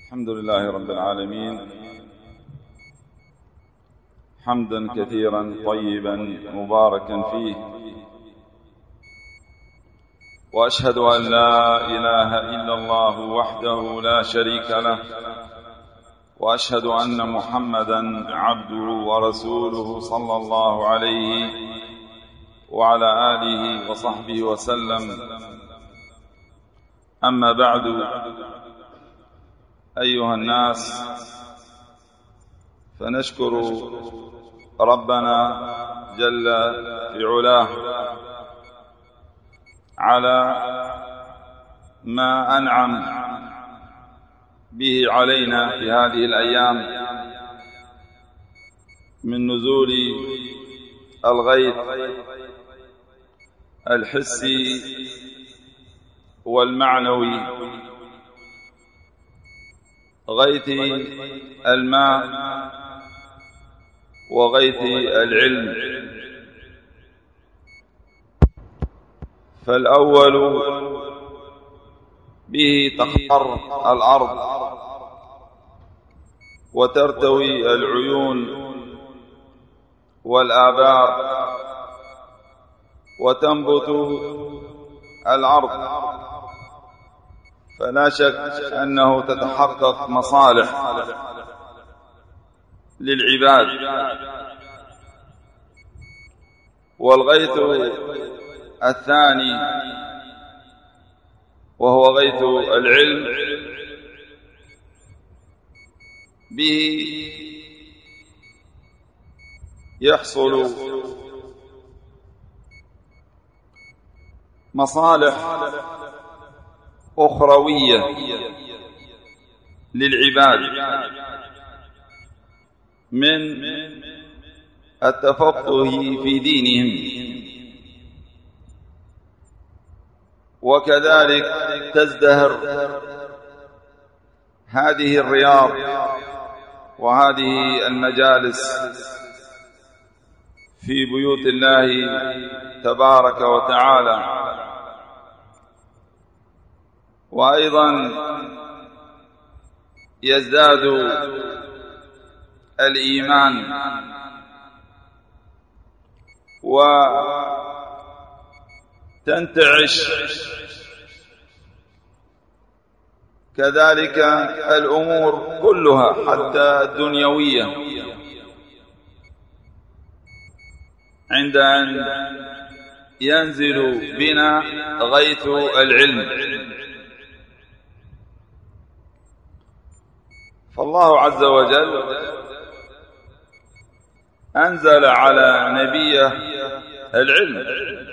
الحمد لله رب العالمين، حمدا كثيرا طيبا مباركا فيه، وأشهد أن لا إله إلا الله وحده لا شريك له، وأشهد أن محمدا عبده ورسوله صلى الله عليه وعلى آله وصحبه وسلم. أما بعد، أيها الناس، فنشكر ربنا جل في علاه على ما أنعم به علينا في هذه الأيام من نزول الغيث الحسي والمعنوي، غيث الماء وغيث العلم. فالأول به تخضر الأرض وترتوي العيون والآبار وتنبت الأرض، فلا شك أنه تتحقق مصالح للعباد. والغيث الثاني وهو غيث العلم، به يحصل مصالح أخروية للعباد من التفقه في دينهم، وكذلك تزدهر هذه الرياض وهذه المجالس في بيوت الله تبارك وتعالى. وأيضا يزداد الإيمان وتنتعش كذلك الأمور كلها حتى الدنيوية عند أن ينزل بنا غيث العلم. فالله عز وجل أنزل على نبيه العلم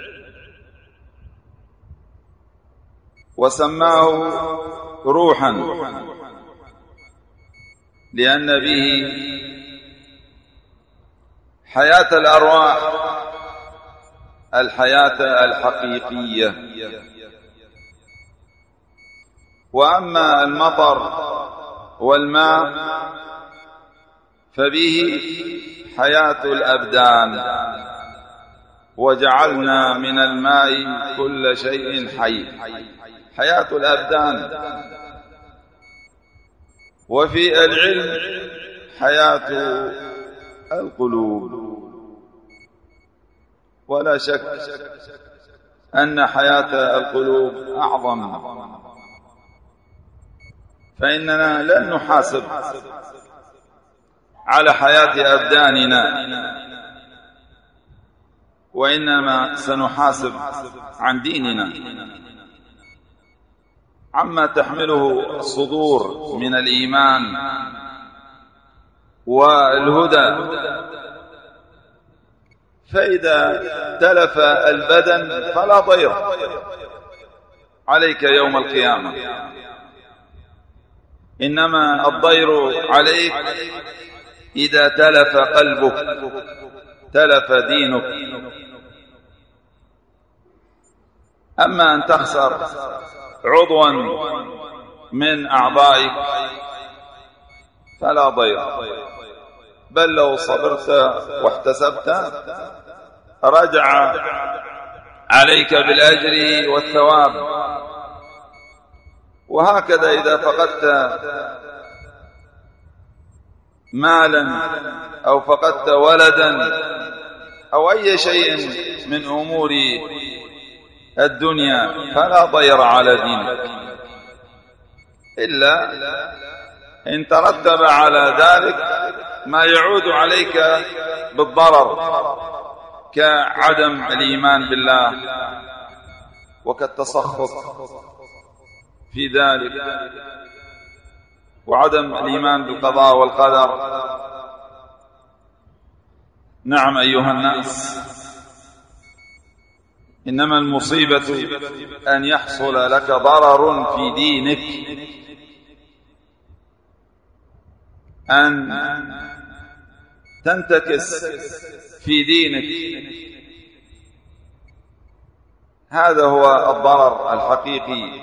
وسماه روحا، لأن به حياة الأرواح، الحياة الحقيقية. وأما المطر والماء فبه حياة الأبدان، وجعلنا من الماء كل شيء حي، حياة الأبدان. وفي العلم حياة القلوب، ولا شك أن حياة القلوب أعظم، فإننا لن نحاسب على حياة أبداننا، وإنما سنحاسب عن ديننا، عما تحمله الصدور من الإيمان والهدى. فإذا تلف البدن فلا ضير عليك يوم القيامة، إنما الضير عليك إذا تلف قلبك، تلف دينك. أما أن تخسر عضوا من أعضائك فلا ضير، بل لو صبرت واحتسبت رجع عليك بالأجر والثواب. وهكذا إذا فقدت مالا أو فقدت ولدا أو أي شيء من أمور الدنيا فلا ضير على دينك، إلا إن ترتب على ذلك ما يعود عليك بالضرر كعدم الإيمان بالله وكالتسخط في ذلك وعدم الإيمان بالقضاء والقدر. نعم أيها الناس، إنما المصيبة أن يحصل لك ضرر في دينك، أن تنتكس في دينك، هذا هو الضرر الحقيقي،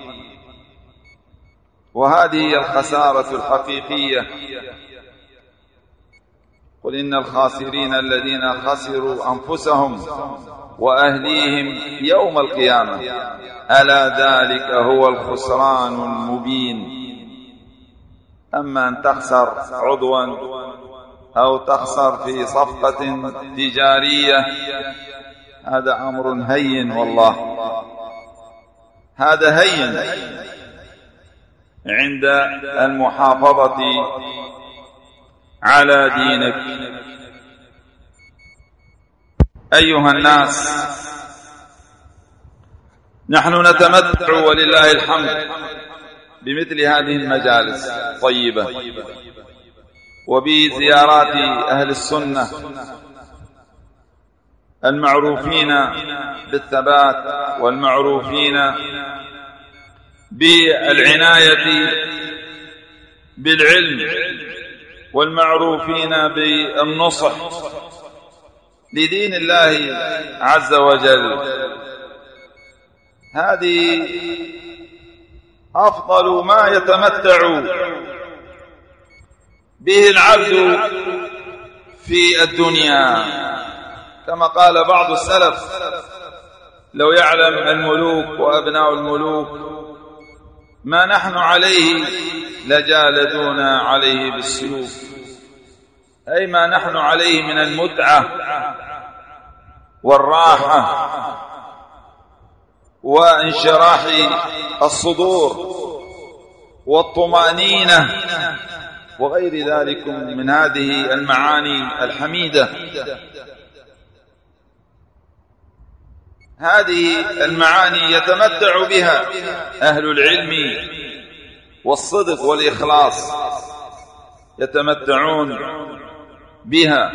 وهذه هي الخسارة الحقيقية. قل إن الخاسرين الذين خسروا أنفسهم وأهليهم يوم القيامة ألا ذلك هو الخسران المبين. أما أن تخسر عضوا أو تخسر في صفقة تجارية هذا أمر هين، والله هذا هين عند المحافظة على دينك. أيها الناس، نحن نتمتع ولله الحمد بمثل هذه المجالس الطيبة وبزيارات أهل السنة المعروفين بالثبات والمعروفين بالعناية بالعلم والمعروفين بالنصح لدين الله عز وجل. هذه أفضل ما يتمتع به العبد في الدنيا، كما قال بعض السلف: لو يعلم الملوك وأبناء الملوك ما نحن عليه لجالدونا عليه بالسيوف، أي ما نحن عليه من المتعة والراحة وانشراح الصدور والطمأنينة وغير ذلك من هذه المعاني الحميدة. هذه المعاني يتمتع بها أهل العلم والصدق والإخلاص، يتمتعون بها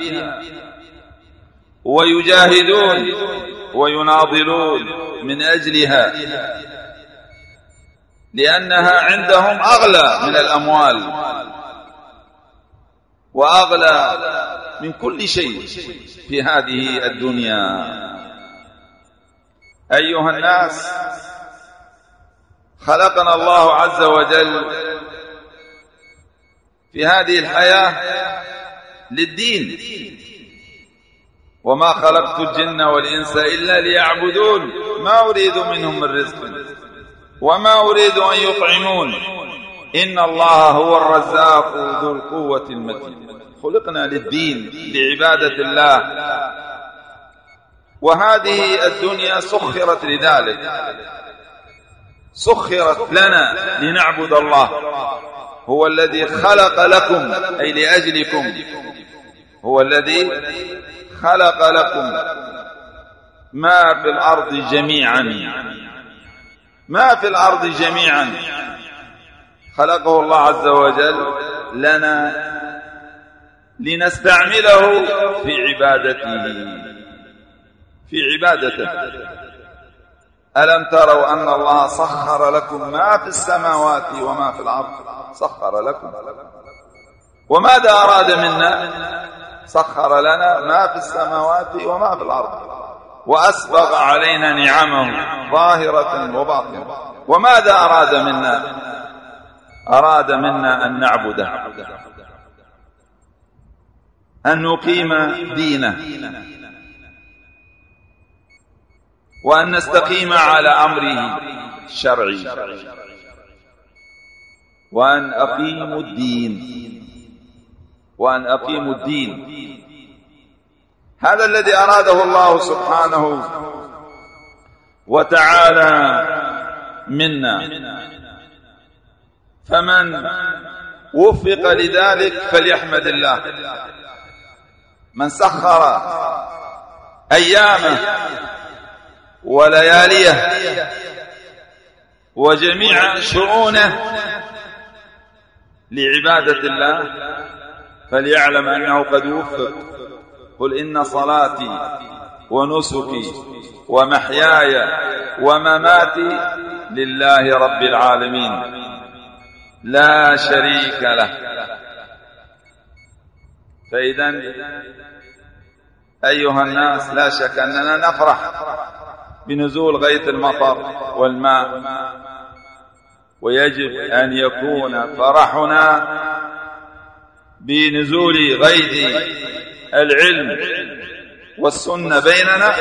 ويجاهدون ويناضلون من أجلها، لأنها عندهم أغلى من الأموال وأغلى من كل شيء في هذه الدنيا. أيها الناس، خلقنا الله عز وجل في هذه الحياة للدين، وما خلقت الجن والإنس إلا ليعبدون ما أريد منهم من رزق وما أريد أن يطعمون إن الله هو الرزاق ذو القوة المتين. خلقنا للدين لعبادة الله، وهذه الدنيا سخرت لذلك، سخرت لنا لنعبد الله. هو الذي خلق لكم أي لأجلكم، هو الذي خلق لكم ما في الأرض جميعا، ما في الأرض جميعا خلقه الله عز وجل لنا لنستعمله في عبادته، في عبادته. ألم تروا أن الله سخر لكم ما في السماوات وما في الأرض؟ سخر لكم. وماذا أراد منا؟ سخر لنا ما في السماوات وما في الأرض، وأسبغ علينا نعمه ظاهرة وباطنة. وماذا أراد منا؟ أراد منا أن نعبده، أن نقيم دينه، وأن نستقيم على أمره الشرعي. وأن أقيموا الدين. هذا الذي أراده الله سبحانه وتعالى منا. فمن وفق لذلك فليحمد الله. من سخر أيامه ولياليه وجميع شؤونه لعبادة الله فليعلم أنه قد وفق. قل إن صلاتي ونسكي ومحياي ومماتي لله رب العالمين لا شريك له. فإذا أيها الناس لا شك أننا نفرح بنزول غيث المطر والماء، ويجب أن يكون فرحنا بنزول غيث العلم والسنة بيننا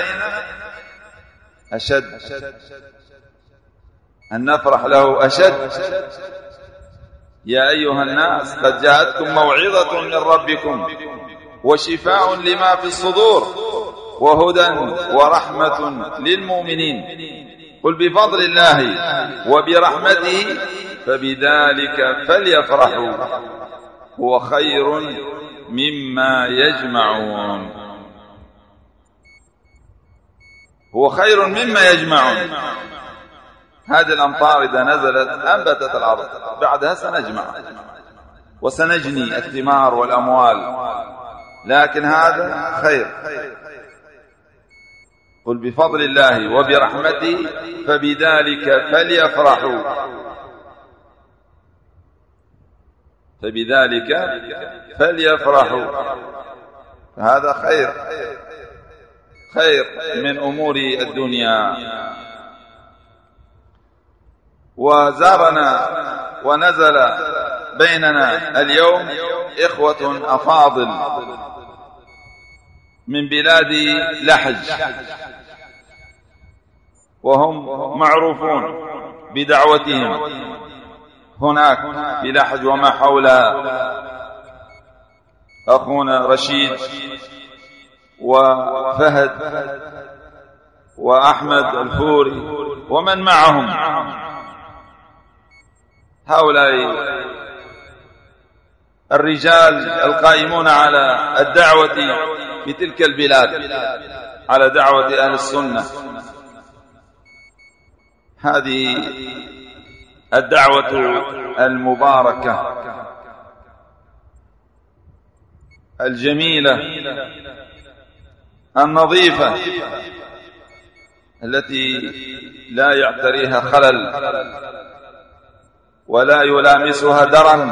أشد، أن نفرح له أشد. يا أيها الناس قد جاءتكم موعظة من ربكم وشفاء لما في الصدور وهدى ورحمة للمؤمنين. قل بفضل الله وبرحمته فبذلك فليفرحوا هو خير مما يجمعون. هو خير مما يجمعون. هذه الأمطار إذا نزلت أنبتت الأرض، بعدها سنجمع وسنجني الثمار والأموال، لكن هذا خير. قل بفضل الله وبرحمته فبذلك فليفرحوا هذا خير من أمور الدنيا. وزارنا ونزل بيننا اليوم إخوة أفاضل من بلاد لحج، وهم معروفون بدعوتهم هناك في لحج وما حولها. أخونا رشيد وفهد وأحمد الفوري ومن معهم، هؤلاء الرجال القائمون على الدعوة في تلك البلاد، على دعوة أهل السنة. هذه الدعوة المباركة الجميلة النظيفة التي لا يعتريها خلل ولا يلامسها درن.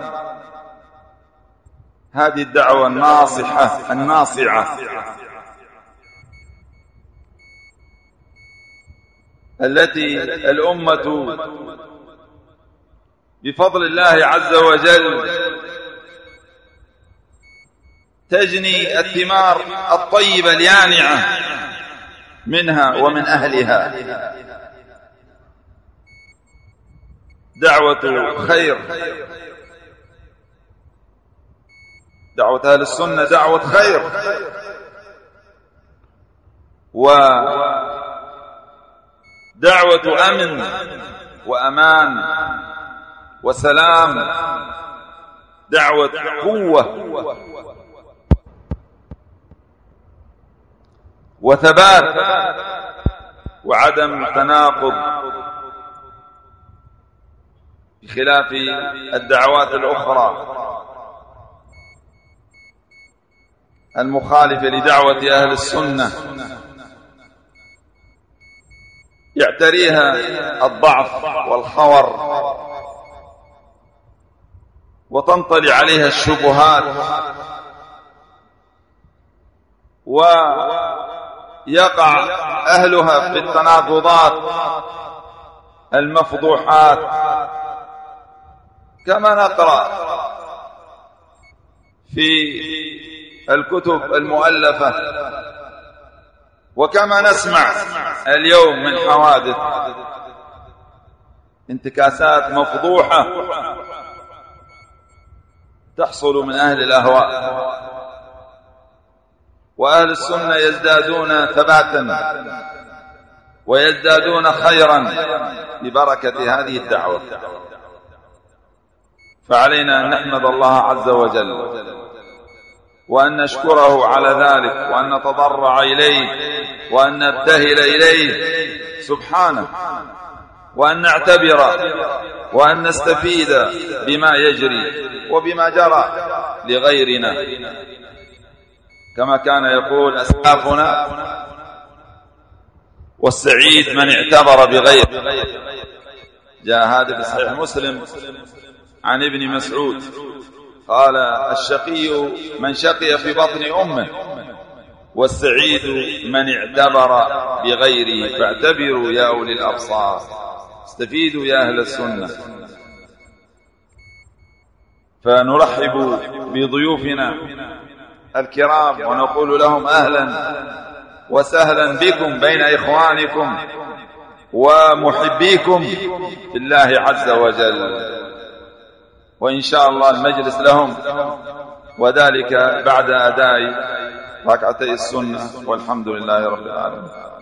هذه الدعوة الناصحة الناصعة التي الأمة بفضل الله عز وجل تجني الثمار الطيبة اليانعة منها ومن أهلها. دعوة خير، دعوة أهل السنة دعوة خير ودعوة أمن وأمان وسلام، دعوة قوة وثبات وعدم تناقض، بخلاف الدعوات الأخرى المخالفة لدعوة أهل السنة يعتريها الضعف والخور وتنطلي عليها الشبهات ويقع أهلها في التناقضات المفضوحات، كما نقرأ في الكتب المؤلفة وكما نسمع اليوم من حوادث انتكاسات مفضوحة تحصل من أهل الأهواء، وأهل السنة يزدادون ثباتا ويزدادون خيرا ببركة هذه الدعوة. فعلينا أن نحمد الله عز وجل وأن نشكره على ذلك وأن نتضرع إليه وأن نبتهل إليه سبحانه، وأن نعتبر وأن نستفيد بما يجري وبما جرى لغيرنا، كما كان يقول أسلافنا: والسعيد من اعتبر بغيره. جاء هذا في صحيح مسلم عن ابن مسعود قال: الشقي من شقي في بطن أمه، والسعيد من اعتبر بغيره. فاعتبروا يا أولي الأبصار، استفيدوا يا أهل السنة. فنرحب بضيوفنا الكرام ونقول لهم أهلا وسهلا بكم بين إخوانكم ومحبيكم في الله عز وجل، وإن شاء الله المجلس لهم، وذلك بعد أداء ركعتي السنة، والحمد لله رب العالمين.